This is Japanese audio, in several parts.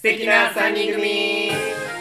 素敵な3人組。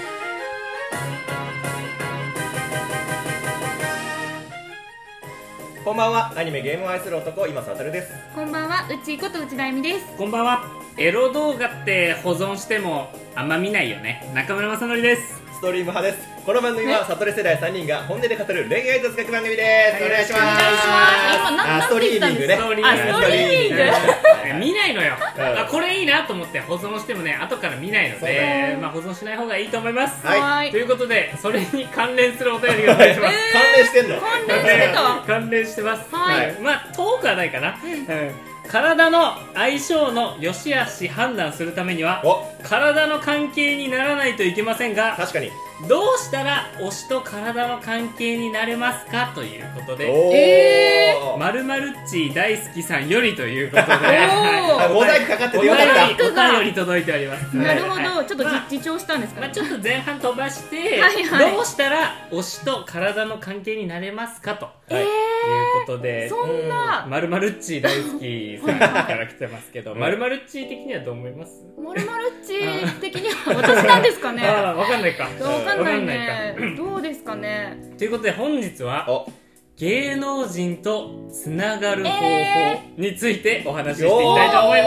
こんばんは。アニメゲームを愛する男、今さたるです。 こんばんは、うちこと内田恵美です。 こんばんは。エロ動画って保存してもあんま見ないよね。中村正則です。 ストリーム派です。この番組はサトル世代3人が本音で語る恋愛雑学番組です。お願いします。 今ストリーミングね。 ストリーミング見ないのよ。これいいなと思って保存してもね、後から見ないので、保存しない方がいいと思います。 はい。 ということで、それに関連するお便りがお願いします。 関連してんの？ 関連してます。 はい。 遠くはないかな。体の相性の良し悪し判断するためには体の関係にならないといけませんが、 確かにどうしたら推しと体の関係になれますかということで、〇〇っち大好きさんよりということで、 モザイクかかっててよかった。 お便り届いております。 なるほど、ちょっと自重したんですかね。 ちょっと前半飛ばしてどうしたら推しと体の関係になれますかということで、 そんな 〇〇っち大好きさんから来てますけど、〇〇っち的にはどう思います？ 〇〇っち的には私なんですかね。 わかんないか。 わかんないね。どうですかね。 ということで本日は芸能人とつながる方法についてお話ししていきたいと思います。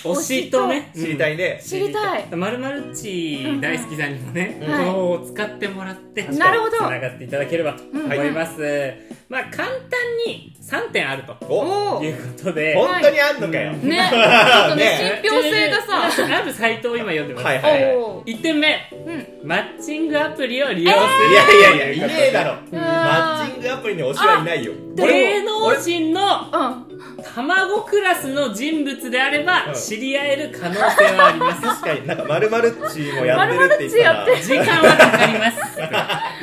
推しとね、 知りたいね。 知りたい。 〇〇っち大好きさんにもね、この方法を使ってもらってつなるほどながっていただければと思います。簡単に3点あるということで、 本当にあんのかよ。 ね、ちょっとね、信憑性がさ、 あるサイトを今読んでます。1点目、マッチングアプリを利用する。 いやいやいや、いねえだろ。マッチングアプリに推しはいないよ。 芸能人の卵クラスの人物であれば知り合える可能性はあります。 確かになんか〇〇っちもやってるって言ったら時間はかかります。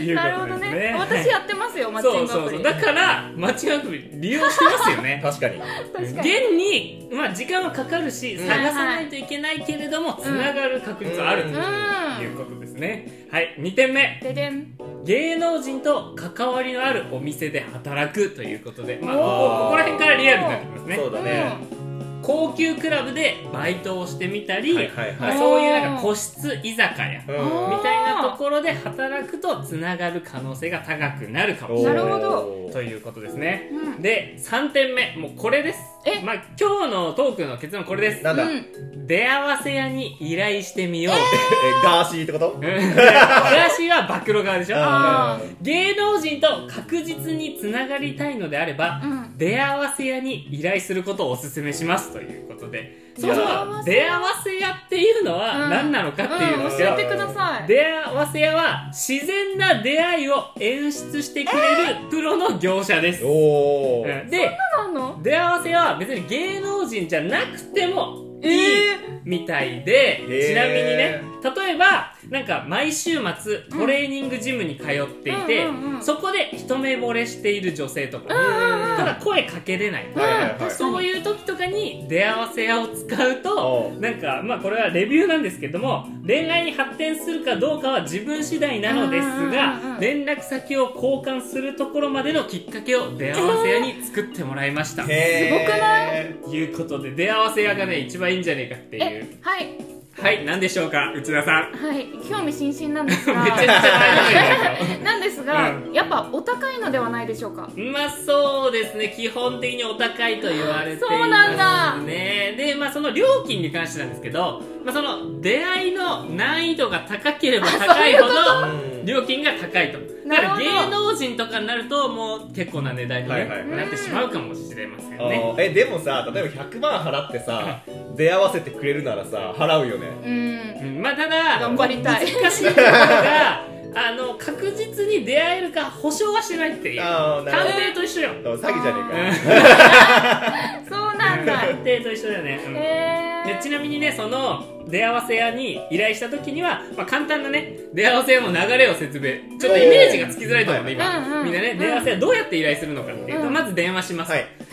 なるほどね。私やってますよ、マッチングアプリ。 だからマッチングアプリ利用してますよね。 確かに。 現に時間はかかるし探さないといけないけれどもつながる確率はあるということですね。はい、2点目、芸能人と関わりのあるお店で働くということで、ここら辺からリアルになってきますね。 そうだね。 高級クラブでバイトをしてみたり、そういうなんか個室居酒屋みたいなところで働くとつながる可能性が高くなるかもしれないということですね。で、3点目、もうこれです。今日のトークの結論これです。 なんだ？ 出会わせ屋に依頼してみよう。 ガーシーってこと？ ガーシーは暴露側でしょ。芸能人と確実につながりたいのであれば、出会わせ屋に依頼することをお勧めしますということで、その出会わせ屋っていうのは何なのかっていうのを教えてください。 出会わせ屋は自然な出会いを演出してくれるプロの業者です。で、出会わせ屋は別に芸能人じゃなくてもいいみたいで、ちなみにね、例えばなんか毎週末トレーニングジムに通っていて、そこで一目惚れしている女性とか、ただ声かけれない、そういう時とかに出会わせ屋を使うと、なんかこれはレビューなんですけども、恋愛に発展するかどうかは自分次第なのですが、連絡先を交換するところまでのきっかけを出会わせ屋に作ってもらいました。すごくない？ということで出会わせ屋がね一番いいんじゃねえかっていう。はい、何でしょうか、内田さん。 はい、興味津々なんですがめちゃくちゃ前なんですが、やっぱお高いのではないでしょうか。 そうですね、基本的にお高いと言われていますね。 そうなんだ。 で、その料金に関してなんですけど、その出会いの難易度が高ければ高いほど料金が高いと。だから芸能人とかになるともう結構な値段になってしまうかもしれませんね。 でもさ、例えば100万払ってさ出会わせてくれるならさ払うよね。 ただ頑張りたい。 難しいところが確実に出会えるか保証はしないっていう。探偵と一緒よ。 詐欺じゃねえか。 そうなんだ。 探偵と一緒だよね。ちなみにね、その出会わせ屋に依頼した時には、簡単なね出会わせ屋の流れを説明、ちょっとイメージがつきづらいと思うね今。みんなね、出会わせ屋どうやって依頼するのかっていうと、まず電話します。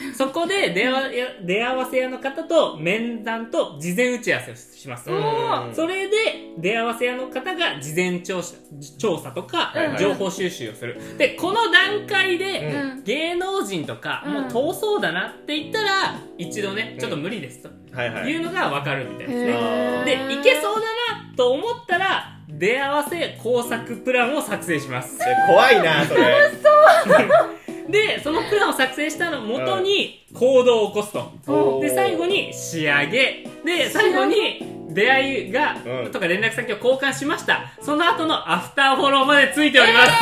そこで出会わせ屋の方と面談と事前打ち合わせをします。それで出会わせ屋の方が事前調査とか情報収集をする。で、この段階で芸能人とかもう遠そうだなって言ったら一度ね、ちょっと無理ですというのが分かるみたいですね。で、いけそうだなと思ったら出会わせ工作プランを作成します。 怖いなそれ。 で、そのプランを作成したのを元に行動を起こすと。で、最後に仕上げ。で、最後に出会いが、とか連絡先を交換しました。その後のアフターフォローまでついております。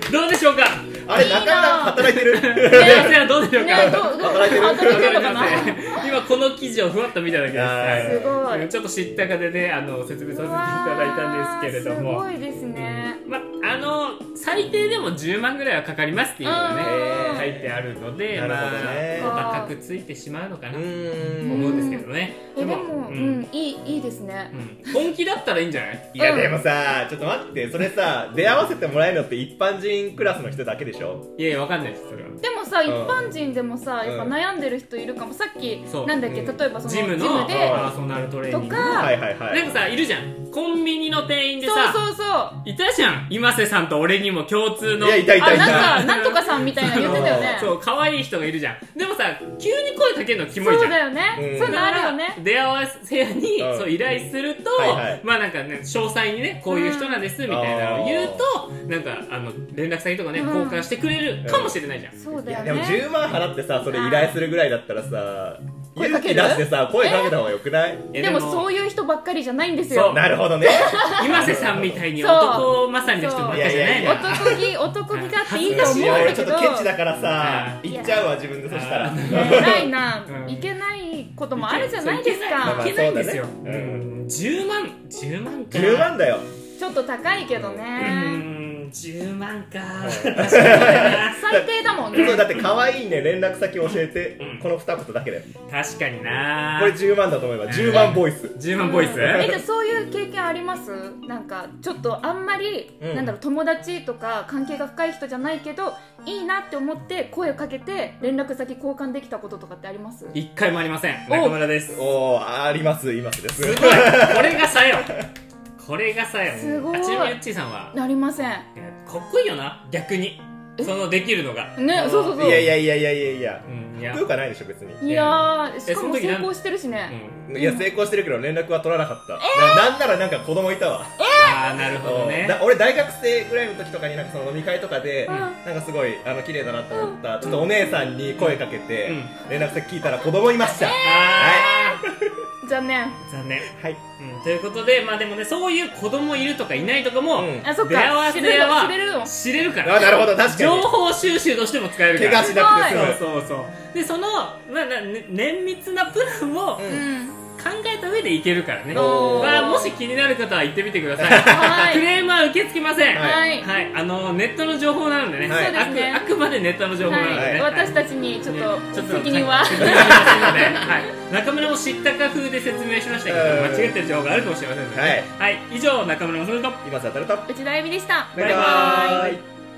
どうでしょうか。 あれ、なかなか働いてる。 出会い合わせはどうでしょうか。 働いてる。 働いてるかな。 今この記事をふわっと見ただけです。 すごい。 ちょっと知ったかでね、説明させていただいたんですけれども。 すごいですね。 最低でも10万ぐらいはかかりますっていうのがね、書いてあるので、お高くついてしまうのかなと思うんですけどね。 でも、いいですね。 本気だったらいいんじゃない？ いやでもさ、ちょっと待って、それさ、出会わせてもらえるのって一般人クラスの人だけでしょ？ いやいや、わかんないです、それは。 でもさ、一般人でもさ、やっぱ悩んでる人いるかも。さっき、なんだっけ、例えばそのジムのパーソナルトレーニングとか、なんかさ、いるじゃん。コンビニの店員でさ、いたじゃん。今瀬さんと俺にも共通の。 いや、いた。 なんとかさんみたいな言ってたよね。 そう、可愛い人がいるじゃん。でもさ、急に声かけるのキモいじゃん。 そうだよね。そういうのあるよね。 出会わせ屋にそう依頼すると、まあなんかね、詳細にね、こういう人なんですみたいなのを言うと、なんか連絡先とかね、交換してくれるかもしれないじゃん。 そうだよね。 でも10万払ってさ、それ依頼するぐらいだったらさ、勇気出してさ、声かけた方がよくない？ でもそういう人ばっかりじゃないんですよ。 なるほどね。 今瀬さんみたいに男勝りの人ばっかりじゃないの。 男気があっていいと思うんだけど。 ちょっとケチだからさ、言っちゃうわ自分で。そしたらないな、いけないこともあるじゃないですか。 いけないんですよ。10万か。 10万だよ。 ちょっと高いけどね。 10万か。 最低だもんね。 そうだって可愛いね、連絡先教えて、この2言だけだよ。 確かにな。 これ10万だと思えば10万ボイス。 10万ボイス。 じゃあそういう経験あります？なんかちょっとあんまりなんだろう、友達とか関係が深い人じゃないけどいいなって思って声をかけて連絡先交換できたこととかってあります？ 一回もありません。中村です。 ありますです。 すごい。これがさよ。これがさよ。 すごい。 ちなみにゆっちーさんは？ ありません。 かっこいいよな、逆に。できるのが。 ね、そう。 いや。かっこよくはないでしょ、別に。 いやー、しかも成功してるしね。 いや、成功してるけど連絡は取らなかった。なんならなんか子供いたわ。 なるほどね。 俺大学生ぐらいの時とかになんかその飲み会とかで、なんかすごい綺麗だなと思ったちょっとお姉さんに声かけて連絡先聞いたら子供いました。 残念。 はい。 ということで、まあでもね、そういう子供いるとかいないとかも、出会わせ屋は知れるから。 なるほど、確かに。 情報収集としても使えるから。 怪我しなくてそう。で、その、綿密なプランを、考えた上でいけるからね。もし気になる方は行ってみてください。クレームは受け付けません。はい。ネットの情報なのでね。あくまでネットの情報なのでね。 私たちにちょっと責任は。 中村も知ったか風で説明しましたけど、間違ってる情報があるかもしれませんので。はい。以上、中村もそれと、 今さたると、 内田由美でした。 バイバーイ。